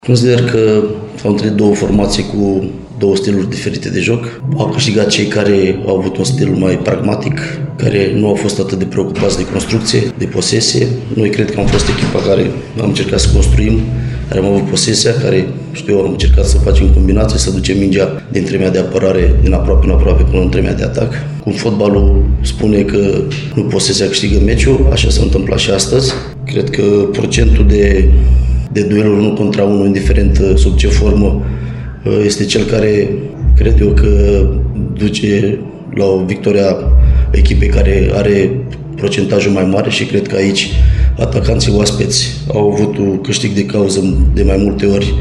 Consider că au întâlnit două formații cu două stiluri diferite de joc. Au câștigat cei care au avut un stil mai pragmatic, care nu au fost atât de preocupați de construcție, de posesie. Noi cred că am fost echipa care am încercat să construim, care am avut posesia, care, am încercat să facem combinații, să ducem mingea din treimea de apărare, din aproape în aproape, până în treimea de atac. Cum fotbalul spune că nu posesia câștigă meciul, așa s-a întâmplat și astăzi. Cred că procentul de dueluri 1 contra 1, indiferent sub ce formă, este cel care cred eu că duce la o victoria echipei care are procentajul mai mare și cred că aici atacanții oaspeți au avut un câștig de cauză de mai multe ori.